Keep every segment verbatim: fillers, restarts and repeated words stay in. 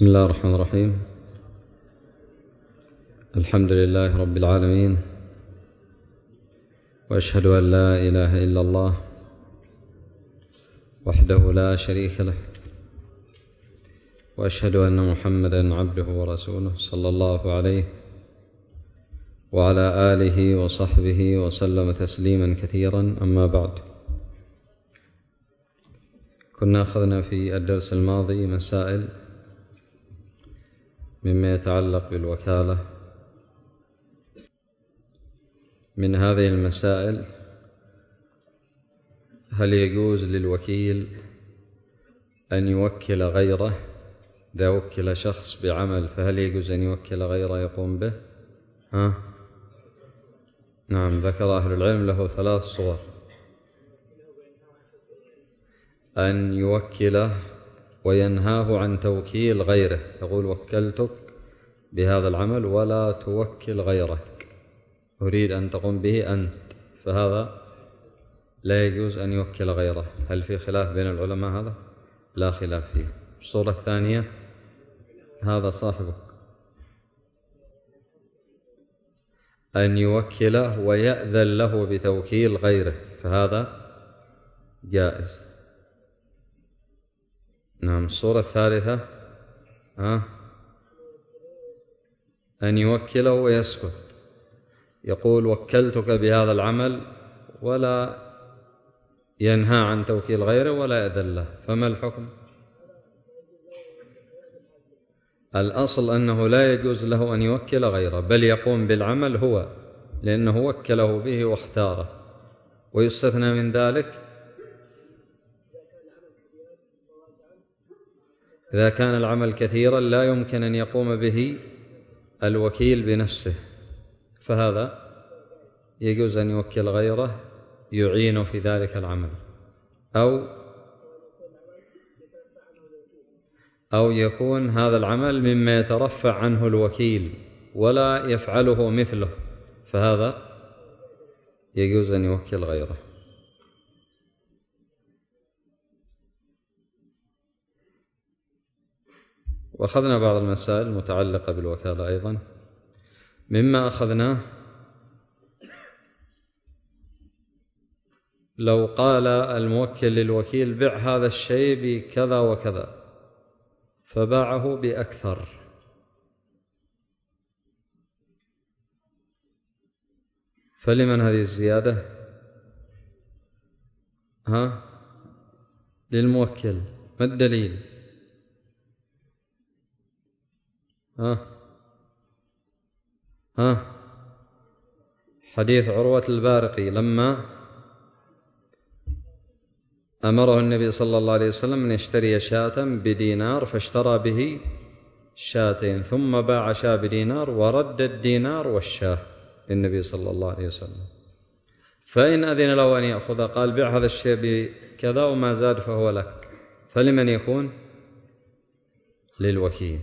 بسم الله الرحمن الرحيم. الحمد لله رب العالمين، وأشهد أن لا إله إلا الله وحده لا شريك له، وأشهد أن محمدا عبده ورسوله صلى الله عليه وعلى آله وصحبه وسلم تسليما كثيرا. أما بعد، كنا أخذنا في الدرس الماضي مسائل مما يتعلق بالوكالة. من هذه المسائل: هل يجوز للوكيل أن يوكل غيره؟ إذا وكل شخص بعمل فهل يجوز أن يوكل غيره يقوم به؟ ها؟ نعم، ذكر أهل العلم له ثلاث صور: أن يوكله وينهاه عن توكيل غيره، يقول وكلتك بهذا العمل ولا توكل غيرك، أريد أن تقوم به أنت، فهذا لا يجوز أن يوكل غيره. هل في خلاف بين العلماء؟ هذا لا خلاف فيه. الصورة الثانية: هذا صاحبك، أن يوكله ويأذن له بتوكيل غيره، فهذا جائز. نعم. الصورة الثالثة: ها؟ أن يوكله ويسكت، يقول وكلتك بهذا العمل ولا ينهى عن توكيل غيره ولا يأذن له، فما الحكم؟ الأصل أنه لا يجوز له أن يوكل غيره، بل يقوم بالعمل هو، لأنه وكله به واختاره. ويستثنى من ذلك إذا كان العمل كثيرا لا يمكن أن يقوم به الوكيل بنفسه، فهذا يجوز أن يوكل غيره يعين في ذلك العمل، أو أو يكون هذا العمل مما يترفع عنه الوكيل ولا يفعله مثله، فهذا يجوز أن يوكل غيره. وأخذنا بعض المسائل المتعلقة بالوكالة أيضا. مما أخذناه: لو قال الموكل للوكيل بع هذا الشيء بكذا وكذا، فباعه بأكثر، فلمن هذه الزيادة؟ ها؟ للموكل. ما الدليل؟ ها؟ ها؟ حديث عروة البارقي لما أمره النبي صلى الله عليه وسلم أن يشتري شاة بدينار، فاشترى به شاتين، ثم باع شاة بدينار ورد الدينار والشاة للنبي صلى الله عليه وسلم. فإن أذن له أن يأخذ قال بيع هذا الشيء بكذا وما زاد فهو لك، فلمن يكون؟ للوكيل.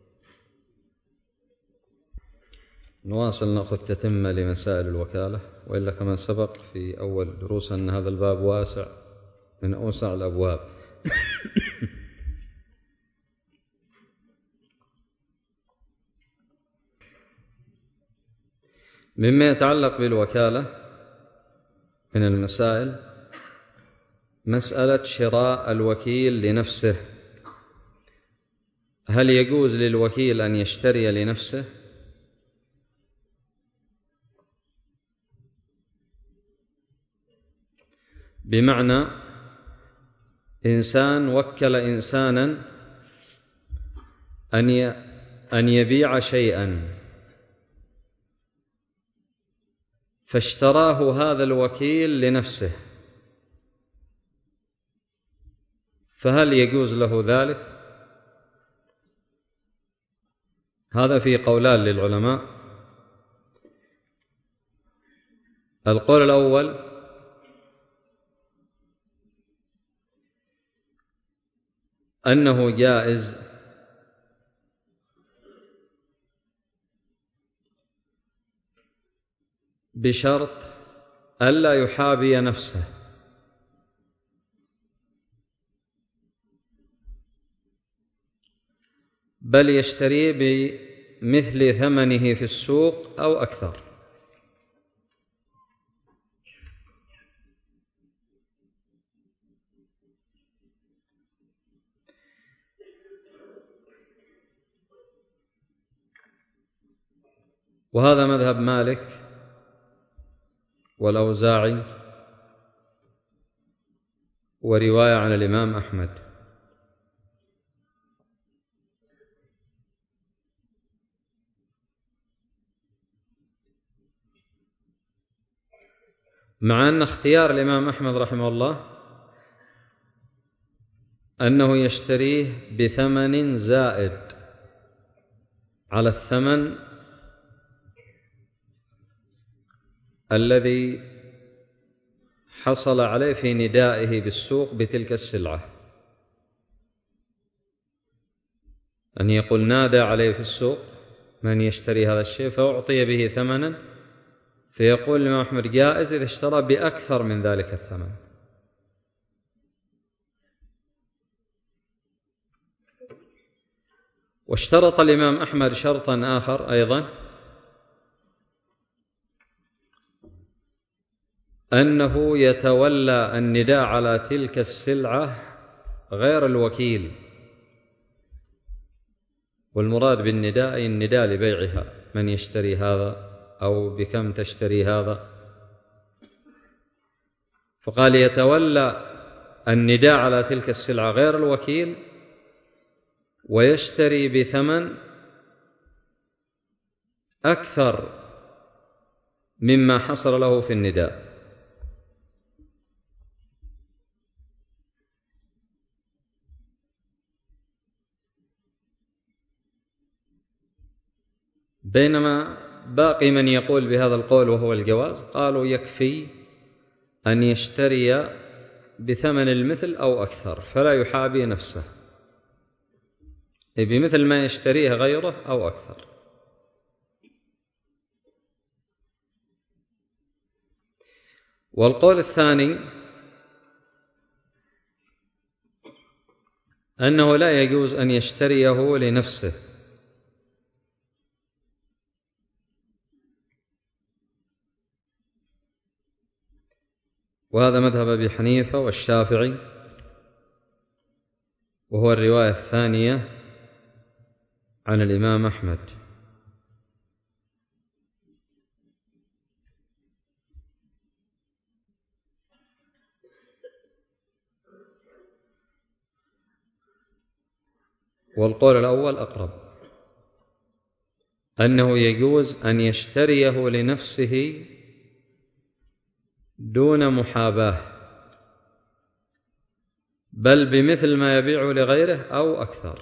نواصل نأخذ تتمة لمسائل الوكالة، وإلا كما سبق في أول دروس أن هذا الباب واسع من أوسع الأبواب. مما يتعلق بالوكالة من المسائل مسألة شراء الوكيل لنفسه. هل يجوز للوكيل أن يشتري لنفسه؟ بمعنى إنسان وكل إنسانا أن يبيع شيئا، فاشتراه هذا الوكيل لنفسه، فهل يجوز له ذلك؟ هذا في قولان للعلماء. القول الأول: أنه جائز بشرط ألا يحابي نفسه، بل يشتريه بمثل ثمنه في السوق أو أكثر. وهذا مذهب مالك والأوزاعي ورواية عن الإمام أحمد. مع أن اختيار الإمام أحمد رحمه الله أنه يشتريه بثمن زائد على الثمن الذي حصل عليه في ندائه بالسوق بتلك السلعة، أن يقول نادى عليه في السوق من يشتري هذا الشيء فأعطي به ثمنا، فيقول الإمام أحمد جائز إذا اشترى بأكثر من ذلك الثمن. واشترط الإمام أحمد شرطا آخر أيضا، أنه يتولى النداء على تلك السلعة غير الوكيل، والمراد بالنداء النداء لبيعها، من يشتري هذا أو بكم تشتري هذا. فقال يتولى النداء على تلك السلعة غير الوكيل ويشتري بثمن أكثر مما حصل له في النداء. بينما باقي من يقول بهذا القول وهو الجواز، قالوا يكفي أن يشتري بثمن المثل أو أكثر، فلا يحابي نفسه، بمثل ما يشتريه غيره أو أكثر. والقول الثاني أنه لا يجوز أن يشتريه لنفسه، وهذا مذهب أبي حنيفة والشافعي، وهو الرواية الثانية عن الإمام أحمد. والقول الأول أقرب، أنه يجوز أن يشتريه لنفسه دون محاباة، بل بمثل ما يبيع لغيره أو أكثر.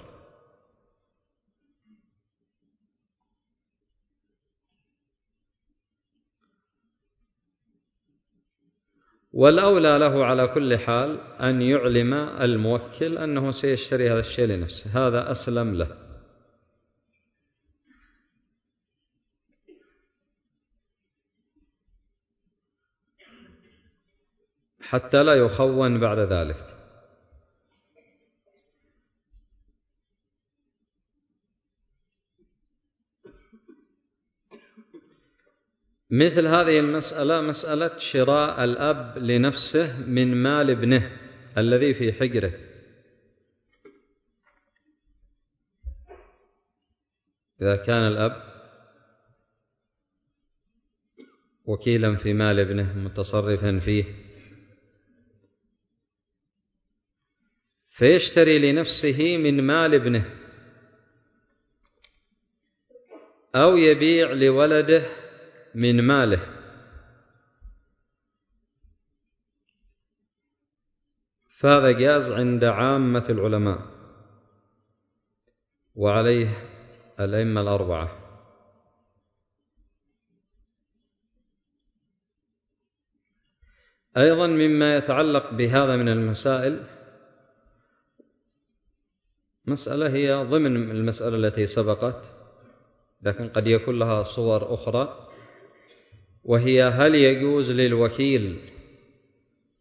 والأولى له على كل حال أن يعلم الموكل أنه سيشتري هذا الشيء لنفسه، هذا أسلم له، حتى لا يخون بعد ذلك. مثل هذه المسألة مسألة شراء الأب لنفسه من مال ابنه الذي في حجره، إذا كان الأب وكيلا في مال ابنه متصرفا فيه، فيشتري لنفسه من مال ابنه، أو يبيع لولده من ماله، فهذا جاز عند عامة العلماء، وعليه الأئمة الأربعة. أيضا مما يتعلق بهذا من المسائل مسألة هي ضمن المسألة التي سبقت، لكن قد يكون لها صور أخرى، وهي هل يجوز للوكيل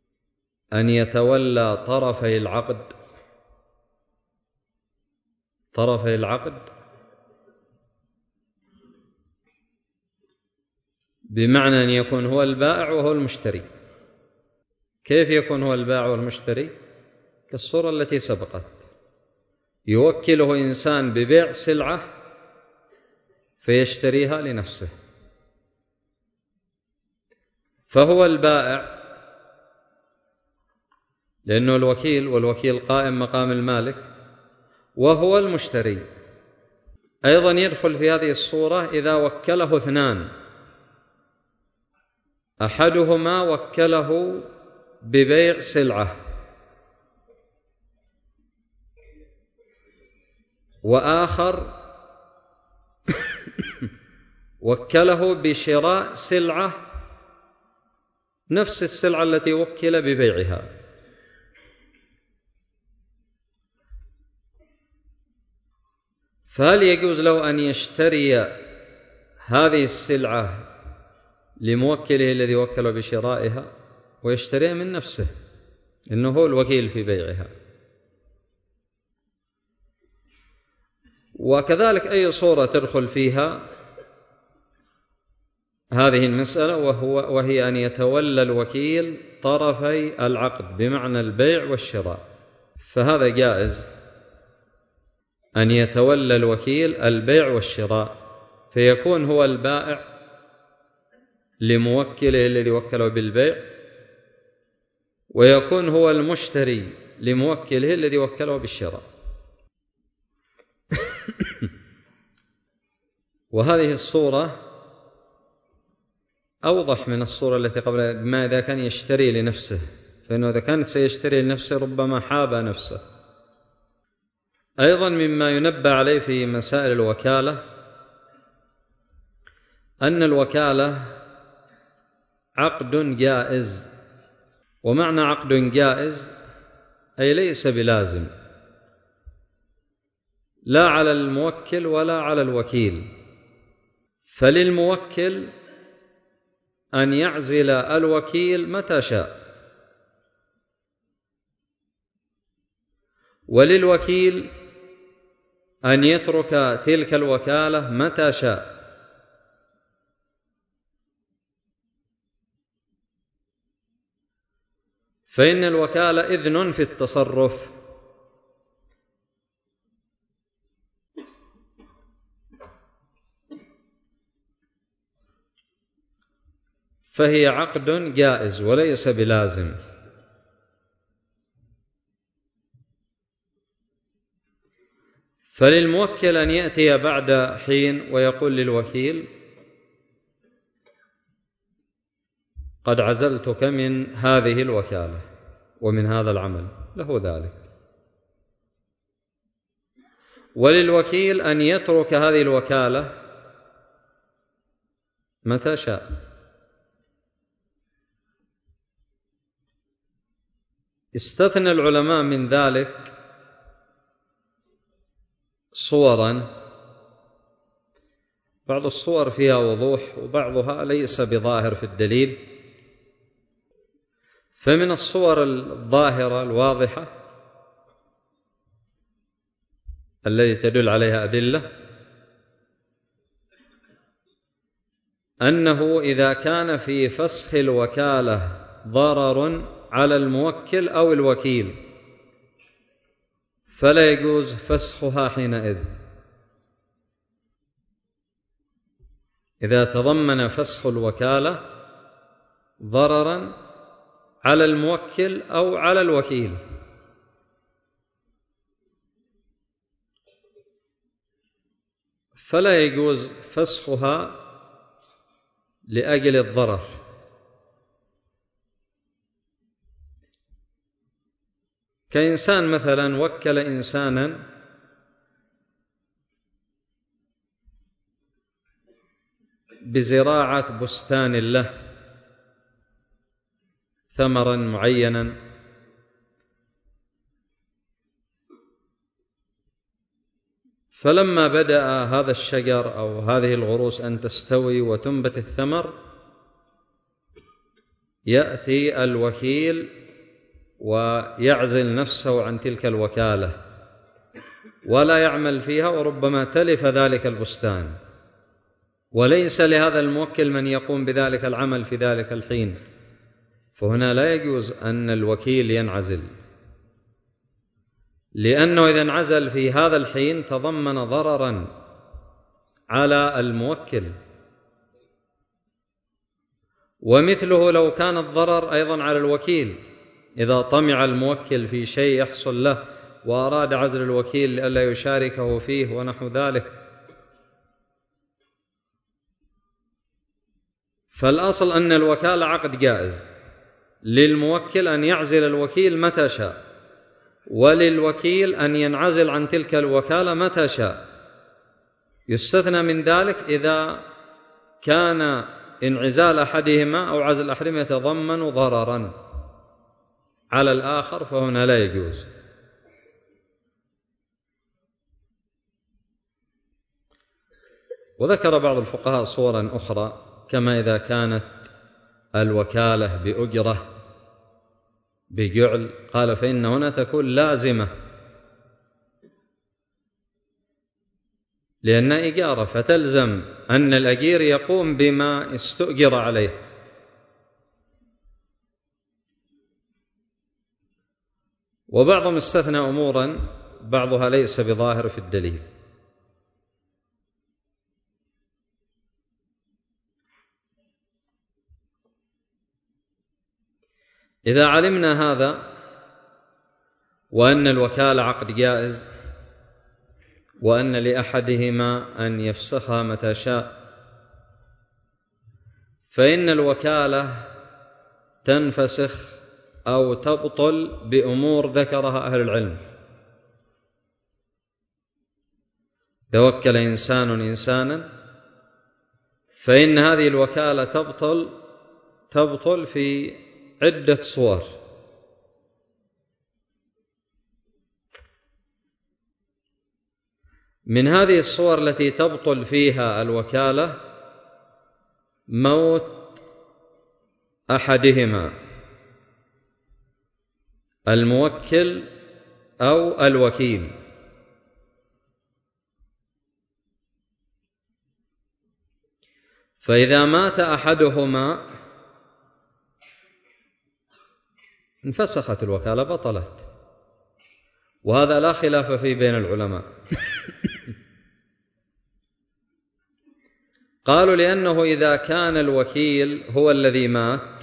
أن يتولى طرفي العقد، طرفي العقد بمعنى أن يكون هو البائع وهو المشتري. كيف يكون هو البائع والمشتري؟ كالصورة التي سبقت، يوكله إنسان ببيع سلعة فيشتريها لنفسه، فهو البائع لأنه الوكيل، والوكيل قائم مقام المالك، وهو المشتري. أيضا يدخل في هذه الصورة إذا وكله اثنان، أحدهما وكله ببيع سلعة وآخر وكله بشراء سلعة نفس السلعة التي وكل ببيعها، فهل يجوز له أن يشتري هذه السلعة لموكله الذي وكله بشرائها ويشتريها من نفسه إنه هو الوكيل في بيعها؟ وكذلك أي صورة تدخل فيها هذه المسألة، وهو وهي أن يتولى الوكيل طرفي العقد بمعنى البيع والشراء، فهذا جائز أن يتولى الوكيل البيع والشراء، فيكون هو البائع لموكله الذي وكله بالبيع، ويكون هو المشتري لموكله الذي وكله بالشراء. وهذه الصورة أوضح من الصورة التي قبلها، ما إذا كان يشتري لنفسه، فإنه إذا كان سيشتري لنفسه ربما حاب نفسه. أيضا مما ينبه عليه في مسائل الوكالة أن الوكالة عقد جائز، ومعنى عقد جائز أي ليس بلازم لا على الموكل ولا على الوكيل، فللموكل أن يعزل الوكيل متى شاء، وللوكيل أن يترك تلك الوكالة متى شاء. فإن الوكالة إذن في التصرف، فهي عقد جائز وليس بلازم. فللموكل أن يأتي بعد حين ويقول للوكيل قد عزلتك من هذه الوكالة ومن هذا العمل، له ذلك. وللوكيل أن يترك هذه الوكالة متى شاء. استثنى العلماء من ذلك صورا، بعض الصور فيها وضوح وبعضها ليس بظاهر في الدليل. فمن الصور الظاهرة الواضحة التي تدل عليها أدلة أنه إذا كان في فسخ الوكالة ضرر على الموكل أو الوكيل فلا يجوز فسخها حينئذ. إذا تضمن فسخ الوكالة ضررا على الموكل أو على الوكيل فلا يجوز فسخها لأجل الضرر. كإنسان مثلا وكل إنسانا بزراعة بستان له ثمرا معينا، فلما بدأ هذا الشجر أو هذه الغروس أن تستوي وتنبت الثمر يأتي الوكيل ويعزل نفسه عن تلك الوكالة ولا يعمل فيها، وربما تلف ذلك البستان، وليس لهذا الموكل من يقوم بذلك العمل في ذلك الحين، فهنا لا يجوز أن الوكيل ينعزل، لأنه إذا انعزل في هذا الحين تضمن ضررا على الموكل. ومثله لو كان الضرر أيضا على الوكيل، إذا طمع الموكل في شيء يحصل له وأراد عزل الوكيل لئلا يشاركه فيه ونحو ذلك. فالأصل أن الوكالة عقد جائز، للموكل أن يعزل الوكيل متى شاء، وللوكيل أن ينعزل عن تلك الوكالة متى شاء. يستثنى من ذلك إذا كان انعزال أحدهما أو عزل أحدهما يتضمن ضررا على الآخر، فهنا لا يجوز. وذكر بعض الفقهاء صورا أخرى، كما إذا كانت الوكالة بأجرة بجعل، قال فإن هنا تكون لازمة، لأن إجارة فتلزم أن الأجير يقوم بما استؤجر عليه. وبعضهم استثنى أمورا بعضها ليس بظاهر في الدليل. إذا علمنا هذا، وأن الوكالة عقد جائز، وأن لأحدهما أن يفسخها متى شاء، فإن الوكالة تنفسخ أو تبطل بأمور ذكرها أهل العلم. توكل إنسان إنسانا، فإن هذه الوكالة تبطل تبطل في عدة صور. من هذه الصور التي تبطل فيها الوكالة موت أحدهما، الموكل أو الوكيل. فإذا مات أحدهما انفسخت الوكالة، بطلت، وهذا لا خلاف فيه بين العلماء. قالوا لأنه إذا كان الوكيل هو الذي مات،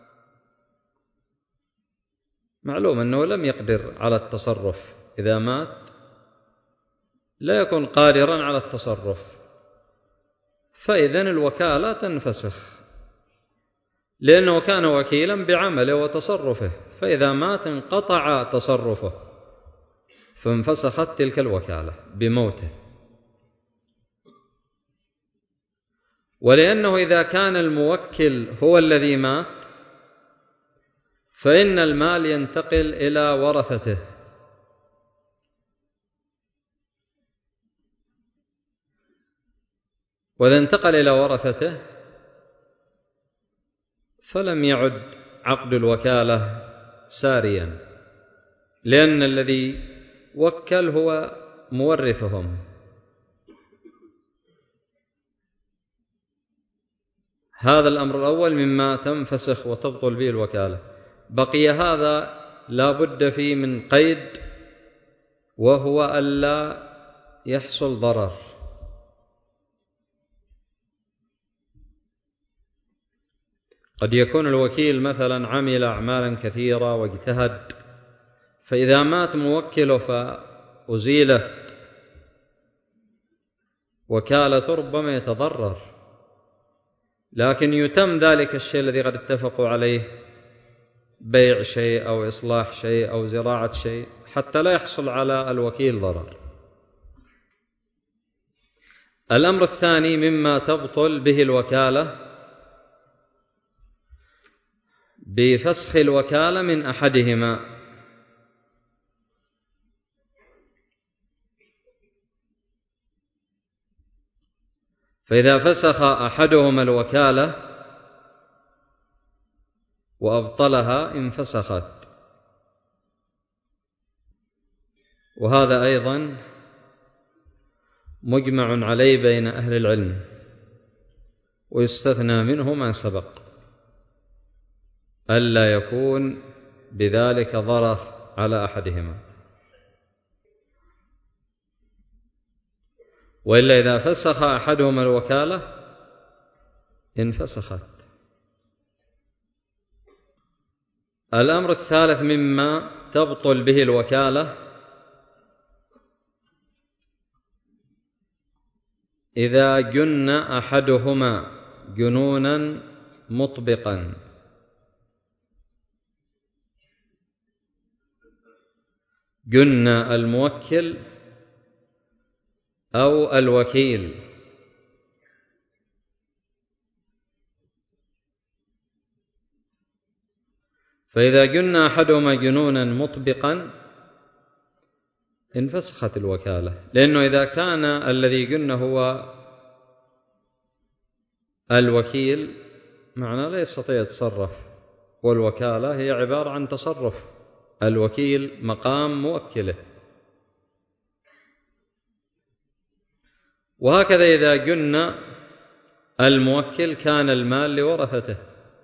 معلوم أنه لم يقدر على التصرف، إذا مات لا يكون قادرا على التصرف، فإذن الوكالة تنفسخ، لأنه كان وكيلا بعمله وتصرفه، فإذا مات انقطع تصرفه، فانفسخت تلك الوكالة بموته. ولأنه إذا كان الموكل هو الذي مات، فإن المال ينتقل إلى ورثته، وإذا انتقل إلى ورثته فلم يعد عقد الوكالة ساريا، لأن الذي وكل هو مورثهم. هذا الأمر الأول مما تنفسخ وتبطل به الوكالة. بقي هذا لا بد فيه من قيد، وهو ألا يحصل ضرر. قد يكون الوكيل مثلا عمل أعمالا كثيرة واجتهد، فإذا مات موكله فأزيلت وكالة ربما يتضرر، لكن يتم ذلك الشيء الذي قد اتفقوا عليه، بيع شيء أو إصلاح شيء أو زراعة شيء، حتى لا يحصل على الوكيل ضرر. الأمر الثاني مما تبطل به الوكالة بفسخ الوكالة من أحدهما. فإذا فسخ أحدهما الوكالة وأبطلها انفسخت، وهذا أيضا مجمع عليه بين أهل العلم، ويستثنى منه ما سبق ألا يكون بذلك ضرر على أحدهما. وإلا إذا فسخ أحدهما الوكالة انفسخت. الأمر الثالث مما تبطل به الوكالة إذا جن أحدهما جنونا مطبقا، جن الموكل أو الوكيل، فإذا جن أحدهما جنونا مطبقا انفسخت الوكالة، لأنه إذا كان الذي جن هو الوكيل معناه لا يستطيع يتصرف، والوكالة هي عبارة عن تصرف، الوكيل مقام موكله. وهكذا إذا جن الموكل كان المال لورثته،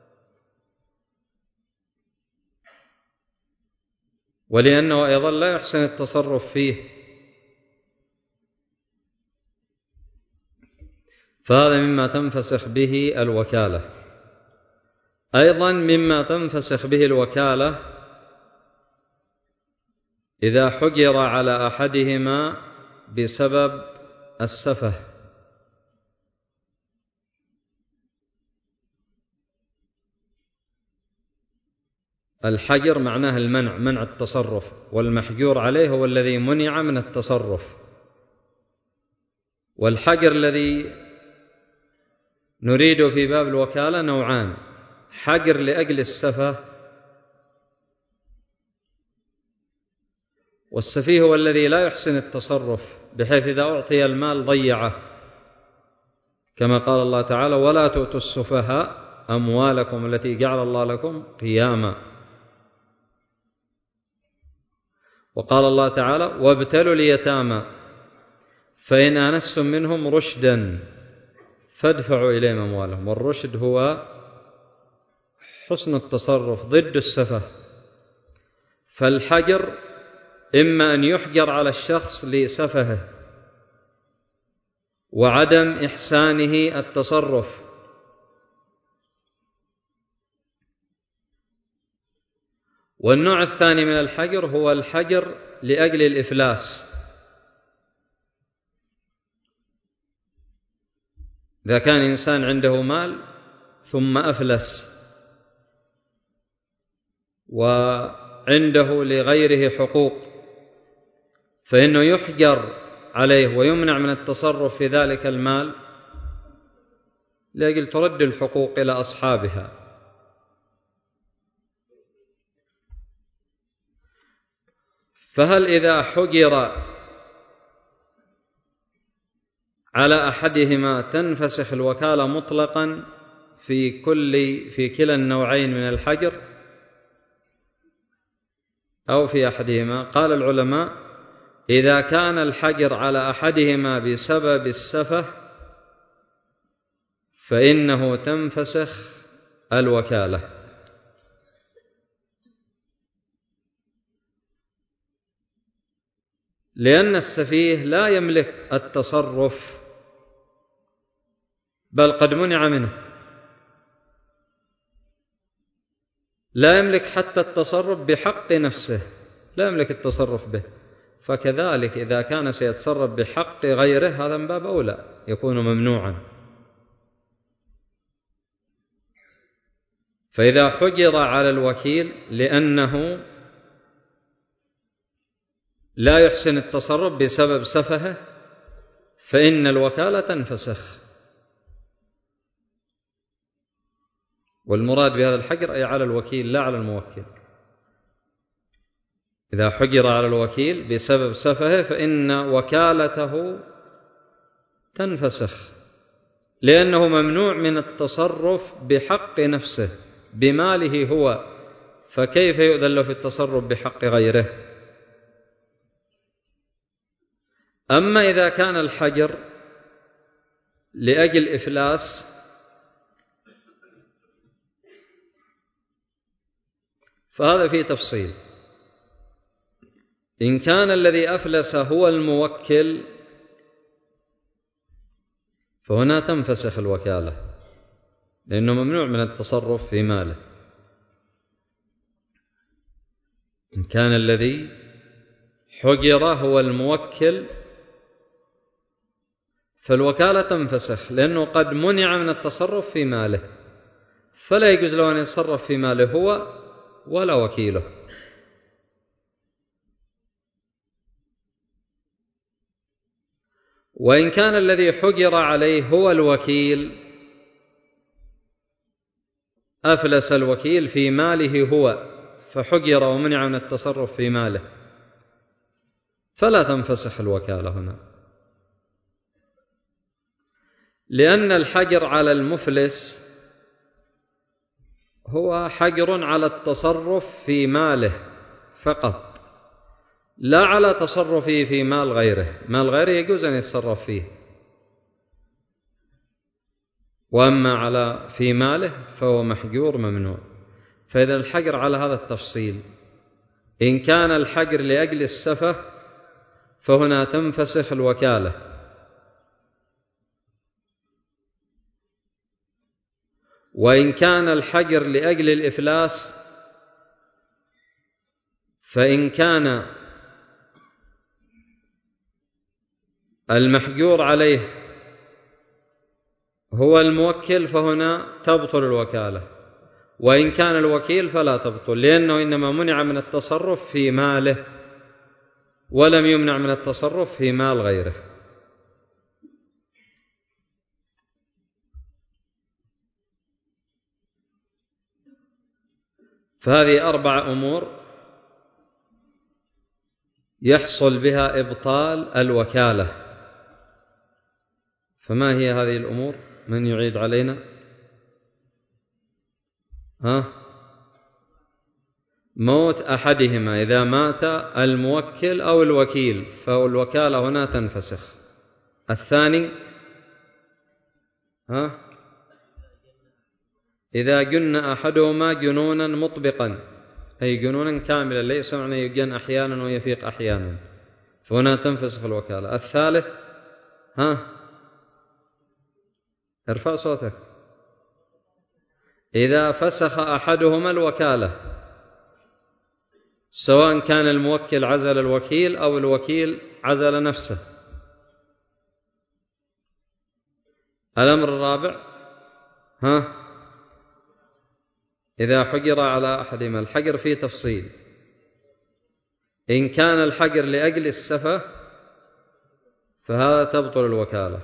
ولأنه أيضا لا يحسن التصرف فيه، فهذا مما تنفسخ به الوكالة. أيضا مما تنفسخ به الوكالة إذا حجر على أحدهما بسبب السفه، الحجر معناه المنع، منع التصرف، والمحجور عليه هو الذي منع من التصرف. والحجر الذي نريده في باب الوكالة نوعان: حجر لأجل السفه، والسفيه هو الذي لا يحسن التصرف بحيث إذا أعطي المال ضيعه، كما قال الله تعالى: ولا تؤتوا السفهاء أموالكم التي جعل الله لكم قياما. وقال الله تعالى: وابتلوا اليتامى فإن آنستم منهم رشدا فادفعوا إليهم أموالهم. والرشد هو حسن التصرف ضد السفه. فالحجر إما أن يحجر على الشخص لسفهه وعدم إحسانه التصرف، والنوع الثاني من الحجر هو الحجر لأجل الإفلاس، إذا كان إنسان عنده مال ثم أفلس وعنده لغيره حقوق، فإنه يحجر عليه ويمنع من التصرف في ذلك المال لأجل ترد الحقوق إلى أصحابها. فهل إذا حجر على أحدهما تنفسخ الوكالة مطلقا في كل في كلا النوعين من الحجر أو في أحدهما؟ قال العلماء: إذا كان الحجر على أحدهما بسبب السفه فإنه تنفسخ الوكالة، لأن السفيه لا يملك التصرف، بل قد منع منه، لا يملك حتى التصرف بحق نفسه، لا يملك التصرف به. فكذلك إذا كان سيتصرف بحق غيره هذا من باب أولى يكون ممنوعا. فإذا حجر على الوكيل لأنه لا يحسن التصرف بسبب سفهه فإن الوكالة تنفسخ. والمراد بهذا الحجر أي على الوكيل لا على الموكل. إذا حجر على الوكيل بسبب سفهه فإن وكالته تنفسخ، لأنه ممنوع من التصرف بحق نفسه بماله هو، فكيف يؤذن له في التصرف بحق غيره؟ أما إذا كان الحجر لأجل إفلاس فهذا فيه تفصيل. إن كان الذي أفلس هو الموكل فهنا تنفسخ الوكالة، لأنه ممنوع من التصرف في ماله. إن كان الذي حجر هو الموكل فالوكالة تنفسخ، لأنه قد منع من التصرف في ماله، فلا يجوز له أن يتصرف في ماله هو ولا وكيله. وإن كان الذي حجر عليه هو الوكيل، أفلس الوكيل في ماله هو فحجر ومنع من التصرف في ماله، فلا تنفسخ الوكالة هنا، لأن الحجر على المفلس هو حجر على التصرف في ماله فقط، لا على تصرفه في مال غيره. مال غيره يجوز أن يتصرف فيه، وأما على في ماله فهو محجور ممنوع. فإذا الحجر على هذا التفصيل، إن كان الحجر لأجل السفه فهنا تنفسخ الوكالة، وإن كان الحجر لأجل الإفلاس فإن كان المحجور عليه هو الموكل فهنا تبطل الوكالة، وإن كان الوكيل فلا تبطل، لأنه إنما منع من التصرف في ماله ولم يمنع من التصرف في مال غيره. فهذه أربع أمور يحصل بها إبطال الوكالة. فما هي هذه الأمور؟ من يعيد علينا؟ ها؟ موت أحدهما، إذا مات الموكل أو الوكيل فالوكالة هنا تنفسخ. الثاني ها؟ إذا جن أحدهما جنونا مطبقا، أي جنونا كاملا، ليس معنى يجن أحيانا ويفيق أحيانا، فهنا تنفسخ الوكالة. الثالث ها؟ ارفع صوتك. إذا فسخ أحدهما الوكالة، سواء كان الموكل عزل الوكيل أو الوكيل عزل نفسه. الأمر الرابع ها؟ إذا حجر على أحدهما، الحجر فيه تفصيل. إن كان الحجر لأجل السفه فهذا تبطل الوكالة،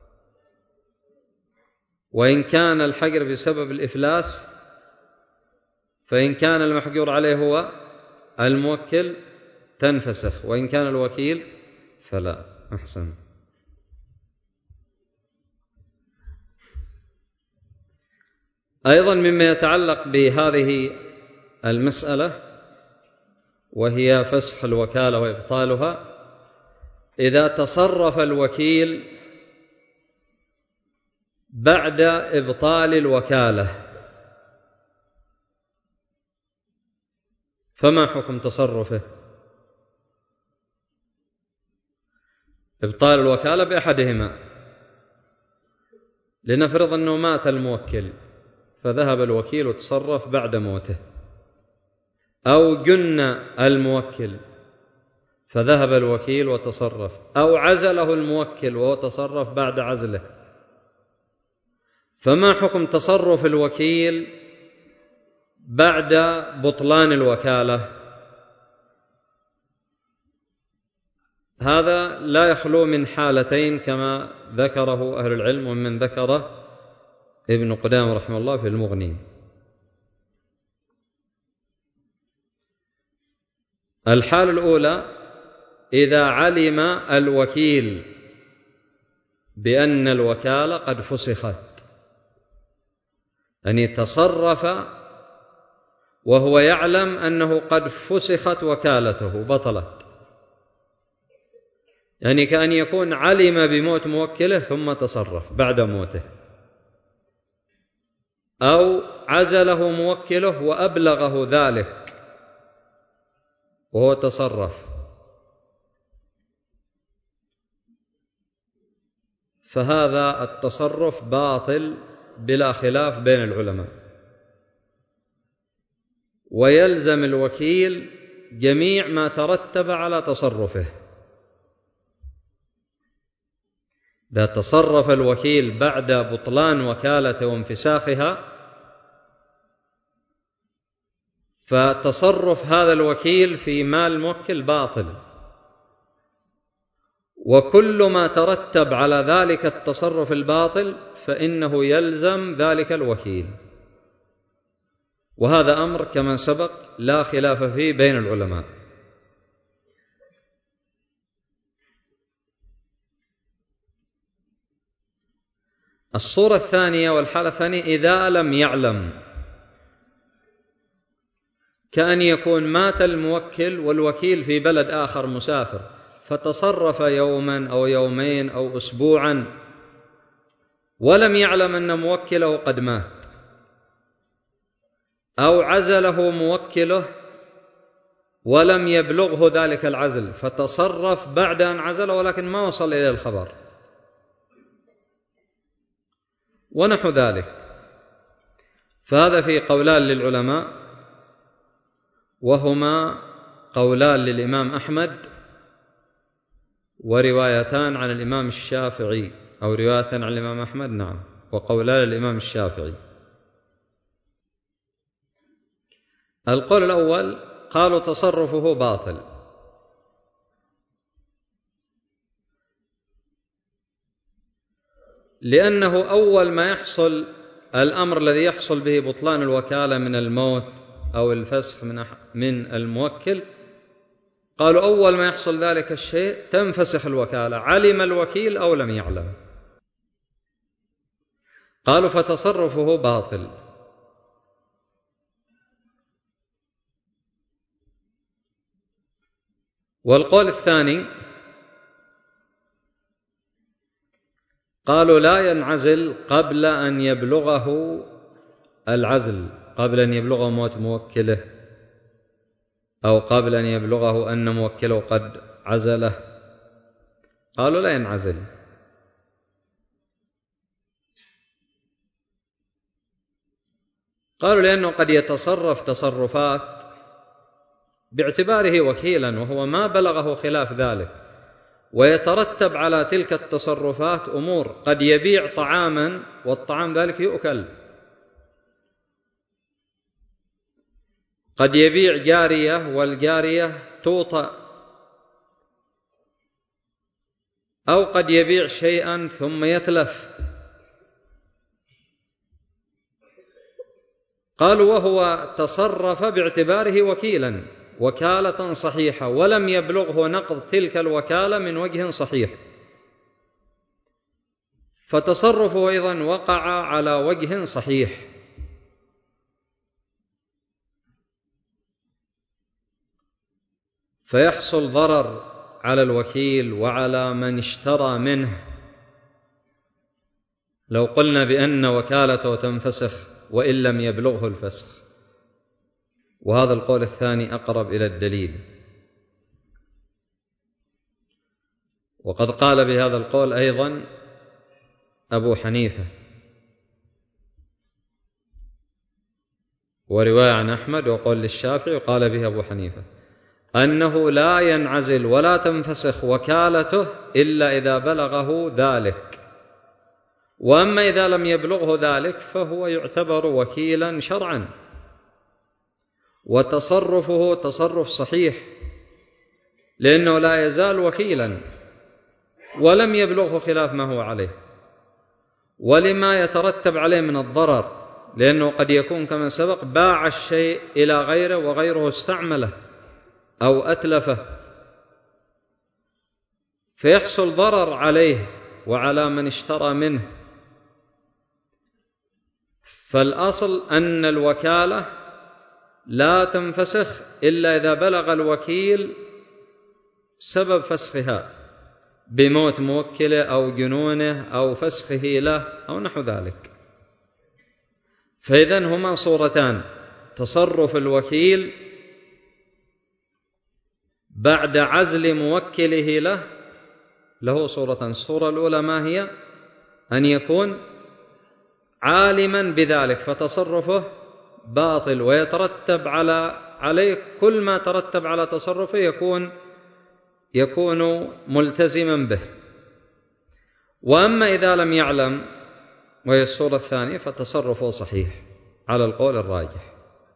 وإن كان الحجر بسبب الإفلاس فإن كان المحجور عليه هو الموكل تنفسخ، وإن كان الوكيل فلا. أحسن. أيضا مما يتعلق بهذه المسألة وهي فسخ الوكالة وإبطالها، إذا تصرف الوكيل بعد إبطال الوكالة فما حكم تصرفه؟ إبطال الوكالة بأحدهما، لنفرض أنه مات الموكل فذهب الوكيل وتصرف بعد موته، أو جن الموكل فذهب الوكيل وتصرف، أو عزله الموكل وهو تصرف بعد عزله، فما حكم تصرف الوكيل بعد بطلان الوكالة؟ هذا لا يخلو من حالتين كما ذكره أهل العلم، ومن ذكره ابن قدامة رحمه الله في المغني. الحالة الأولى إذا علم الوكيل بأن الوكالة قد فسخت، أن يتصرف وهو يعلم أنه قد فسخت وكالته بطلت، يعني كأن يكون علم بموت موكله ثم تصرف بعد موته، أو عزله موكله وأبلغه ذلك وهو تصرف، فهذا التصرف باطل بلا خلاف بين العلماء، ويلزم الوكيل جميع ما ترتب على تصرفه. إذا تصرف الوكيل بعد بطلان وكالته وانفساخها، فتصرف هذا الوكيل في مال الموكل باطل، وكل ما ترتب على ذلك التصرف الباطل فإنه يلزم ذلك الوكيل، وهذا أمر كما سبق لا خلاف فيه بين العلماء. الصورة الثانية والحالة الثانية إذا لم يعلم، كأن يكون مات الموكل والوكيل في بلد آخر مسافر، فتصرف يوما أو يومين أو أسبوعا ولم يعلم أن موكله قد مات، أو عزله موكله ولم يبلغه ذلك العزل فتصرف بعد أن عزله ولكن ما وصل إلى الخبر ونحو ذلك، فهذا في قولان للعلماء، وهما قولان للإمام أحمد وروايتان عن الإمام الشافعي، أو رواية عن الإمام أحمد نعم، وقولان للإمام الشافعي. القول الأول قالوا تصرفه باطل، لأنه أول ما يحصل الأمر الذي يحصل به بطلان الوكالة من الموت أو الفسخ من الموكل، قالوا أول ما يحصل ذلك الشيء تنفسخ الوكالة، علم الوكيل أو لم يعلم، قالوا فتصرفه باطل. والقول الثاني قالوا لا ينعزل قبل أن يبلغه العزل، قبل أن يبلغه موت موكله، أو قبل أن يبلغه أن موكله قد عزله، قالوا لا ينعزل. قالوا لأنه قد يتصرف تصرفات باعتباره وكيلا وهو ما بلغه خلاف ذلك، ويترتب على تلك التصرفات أمور، قد يبيع طعاما والطعام ذلك يؤكل، قد يبيع جارية والجارية توطأ، أو قد يبيع شيئا ثم يتلف. قالوا وهو تصرف باعتباره وكيلا وكالة صحيحة ولم يبلغه نقض تلك الوكالة من وجه صحيح، فتصرفه أيضا وقع على وجه صحيح. فيحصل ضرر على الوكيل وعلى من اشترى منه لو قلنا بأن وكالته تنفسخ وإن لم يبلغه الفسخ، وهذا القول الثاني أقرب إلى الدليل. وقد قال بهذا القول أيضا أبو حنيفة، ورواية عن أحمد وقول للشافعي وقال به أبو حنيفة أنه لا ينعزل ولا تنفسخ وكالته إلا إذا بلغه ذلك، وأما إذا لم يبلغه ذلك فهو يعتبر وكيلا شرعا، وتصرفه تصرف صحيح لأنه لا يزال وكيلا ولم يبلغه خلاف ما هو عليه، ولما يترتب عليه من الضرر، لأنه قد يكون كما سبق باع الشيء إلى غيره وغيره استعمله أو أتلفه، فيحصل ضرر عليه وعلى من اشترى منه. فالأصل أن الوكالة لا تنفسخ إلا إذا بلغ الوكيل سبب فسخها، بموت موكله أو جنونه أو فسخه له أو نحو ذلك. فإذن هما صورتان: تصرف الوكيل بعد عزل موكله له له صورتان. الصورة الأولى ما هي؟ أن يكون عالما بذلك فتصرفه باطل ويترتب على عليه كل ما ترتب على تصرفه يكون يكون ملتزما به. وأما إذا لم يعلم وهي الصورة الثانية فتصرفه صحيح على القول الراجح.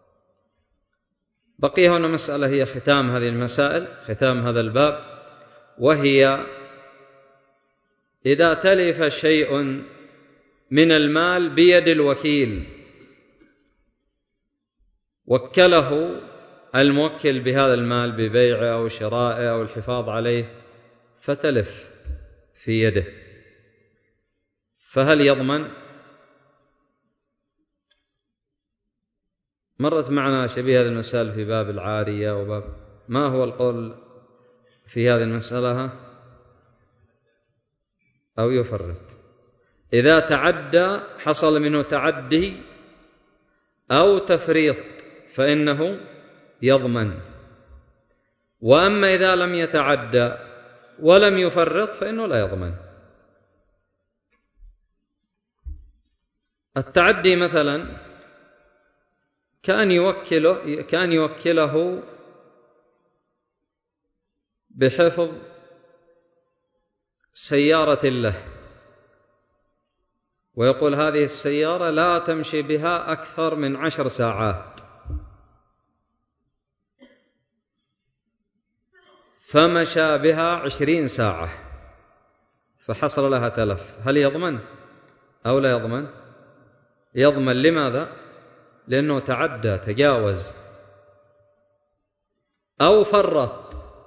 بقي هنا مسألة هي ختام هذه المسائل، ختام هذا الباب، وهي إذا تلف شيء من المال بيد الوكيل وكله الموكل بهذا المال ببيعه أو شرائه أو الحفاظ عليه فتلف في يده، فهل يضمن؟ مرت معنا شبيه هذه المسائل في باب العارية وباب. ما هو القول في هذه المسألة؟ أو يفرط إذا تعدى، حصل منه تعدي أو تفريط فإنه يضمن. وأما إذا لم يتعدى ولم يفرط فإنه لا يضمن. التعدي مثلا كان يوكله كان يوكله بحفظ سيارة له ويقول هذه السيارة لا تمشي بها أكثر من عشر ساعات، فمشى بها عشرين ساعة فحصل لها تلف، هل يضمن أو لا يضمن؟ يضمن. لماذا؟ لأنه تعدى، تجاوز أو فرط.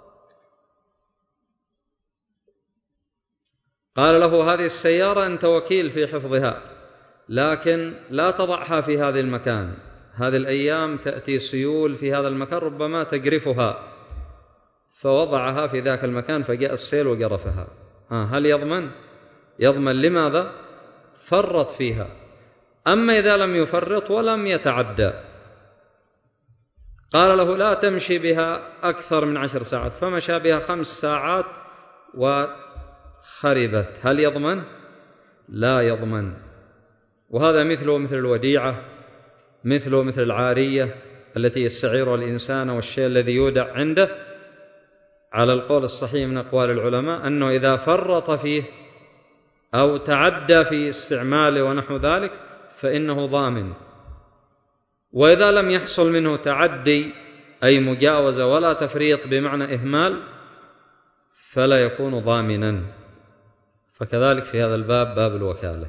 قال له هذه السيارة أنت وكيل في حفظها، لكن لا تضعها في هذا المكان، هذه الأيام تأتي سيول في هذا المكان ربما تجرفها، فوضعها في ذاك المكان فجاء السيل وجرفها. هل يضمن؟ يضمن. لماذا؟ فرط فيها. أما إذا لم يفرط ولم يتعدى، قال له لا تمشي بها أكثر من عشر ساعات فمشى بها خمس ساعات وخربت، هل يضمن؟ لا يضمن. وهذا مثله مثل الوديعة، مثله مثل العارية التي يستعيرها الإنسان والشيء الذي يودع عنده. على القول الصحيح من أقوال العلماء أنه إذا فرط فيه أو تعدى في استعماله ونحو ذلك فإنه ضامن. وإذا لم يحصل منه تعدي أي مجاوزة ولا تفريط بمعنى إهمال فلا يكون ضامنا. فكذلك في هذا الباب، باب الوكالة،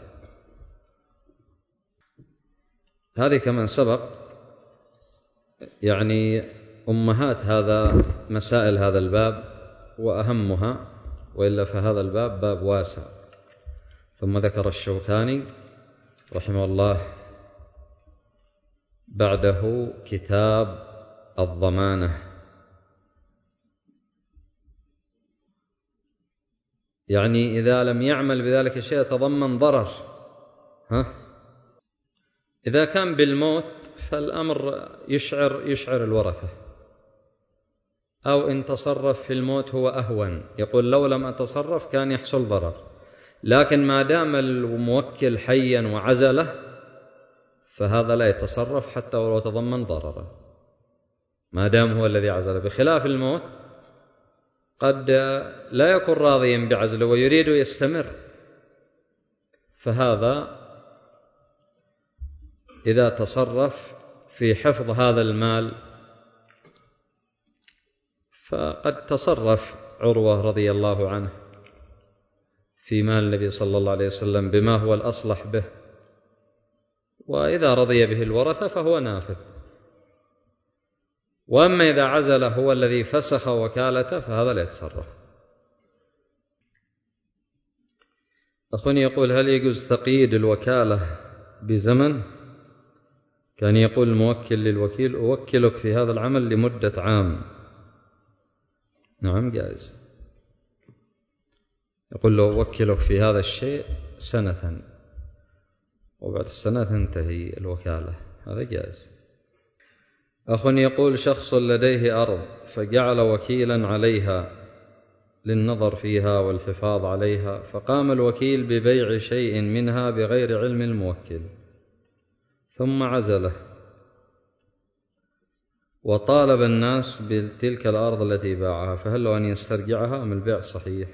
هذه كما سبق يعني أمهات هذا مسائل هذا الباب وأهمها، وإلا فهذا الباب باب واسع. ثم ذكر الشوكاني رحمه الله بعده كتاب الضمانة، يعني إذا لم يعمل بذلك الشيء يتضمن ضرر. ها؟ إذا كان بالموت فالأمر يشعر يشعر الورثة، أو إن تصرف في الموت هو أهون، يقول لو لم أتصرف كان يحصل ضرر. لكن ما دام الموكل حيا وعزله فهذا لا يتصرف حتى ولو تضمن ضررا، ما دام هو الذي عزله. بخلاف الموت قد لا يكون راضيا بعزله ويريد يستمر، فهذا إذا تصرف في حفظ هذا المال فقد تصرف عروة رضي الله عنه في مال النبي صلى الله عليه وسلم بما هو الأصلح به، وإذا رضي به الورثة فهو نافذ. وأما إذا عزل هو الذي فسخ وكالته فهذا لا يتصرف. أخوني يقول هل يجوز تقييد الوكالة بزمن؟ كان يقول الموكل للوكيل أوكلك في هذا العمل لمدة عام. نعم جائز. يقول له وكلك في هذا الشيء سنة وبعد السنة تنتهي الوكالة، هذا جائز. أخ يقول شخص لديه أرض فجعل وكيلا عليها للنظر فيها والحفاظ عليها، فقام الوكيل ببيع شيء منها بغير علم الموكل ثم عزله وطالب الناس بتلك الأرض التي باعها، فهل له أن يسترجعها أم البيع صحيح؟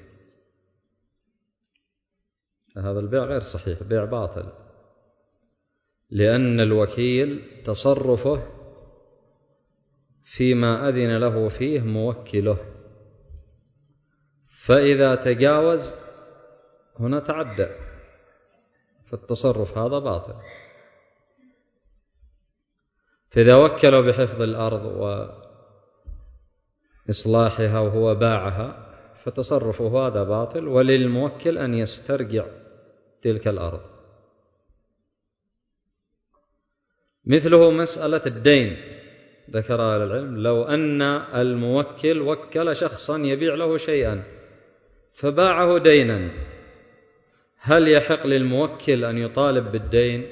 هذا البيع غير صحيح، بيع باطل، لأن الوكيل تصرفه فيما أذن له فيه موكله، فإذا تجاوز هنا تعدى، فالتصرف هذا باطل. فإذا وكله بحفظ الأرض وإصلاحها وهو باعها فتصرفه هذا باطل، وللموكل أن يسترجع تلك الأرض. مثله مسألة الدين، ذكر أهل العلم لو أن الموكل وكل شخصا يبيع له شيئا فباعه دينا، هل يحق للموكل أن يطالب بالدين؟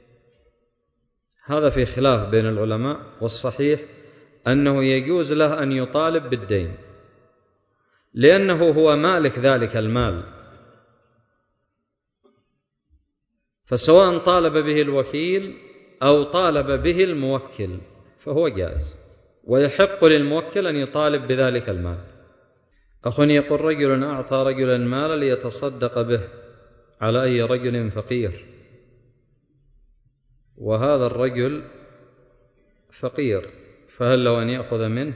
هذا في خلاف بين العلماء، والصحيح أنه يجوز له أن يطالب بالدين، لأنه هو مالك ذلك المال، فسواء طالب به الوكيل أو طالب به الموكل فهو جائز، ويحق للموكل أن يطالب بذلك المال. أخ يقول رجل أعطى رجلا مالا ليتصدق به على أي رجل فقير، وهذا الرجل فقير، فهل له أن يأخذ منه؟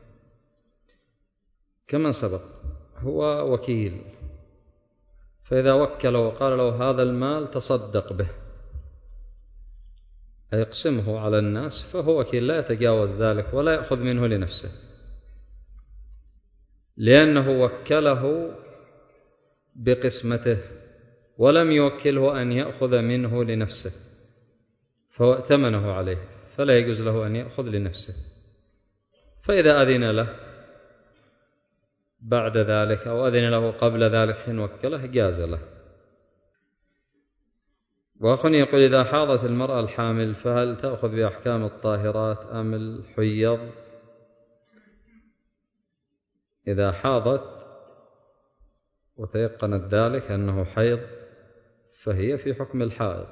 كما سبق هو وكيل، فإذا وكله وقال له هذا المال تصدق به أي يقسمه على الناس، فهو وكيل لا يتجاوز ذلك ولا يأخذ منه لنفسه، لأنه وكله بقسمته ولم يوكله أن يأخذ منه لنفسه، فهو ائتمنه عليه، فلا يجوز له أن يأخذ لنفسه. فإذا أذن له بعد ذلك أو أذن له قبل ذلك حين وكله جاز له. وأخ يقول إذا حاضت المرأة الحامل فهل تأخذ بأحكام الطاهرات أم الحيض؟ إذا حاضت وتيقنت ذلك أنه حيض فهي في حكم الحائض.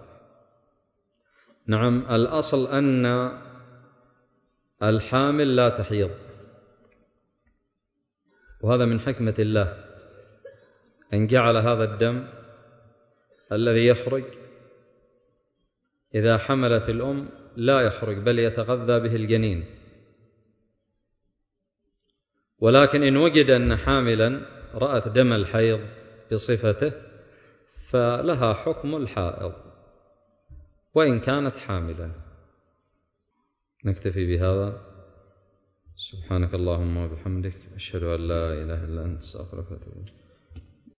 نعم، الأصل أن الحامل لا تحيض، وهذا من حكمة الله أن جعل هذا الدم الذي يخرج إذا حملت الأم لا يخرج بل يتغذى به الجنين، ولكن إن وجد أن حاملا رأت دم الحيض بصفته فلها حكم الحائض وإن كانت حاملا. نكتفي بهذا. سبحانك اللهم وبحمدك، أشهد أن لا إله إلا أنت، أستغفرك وأتوب إليك.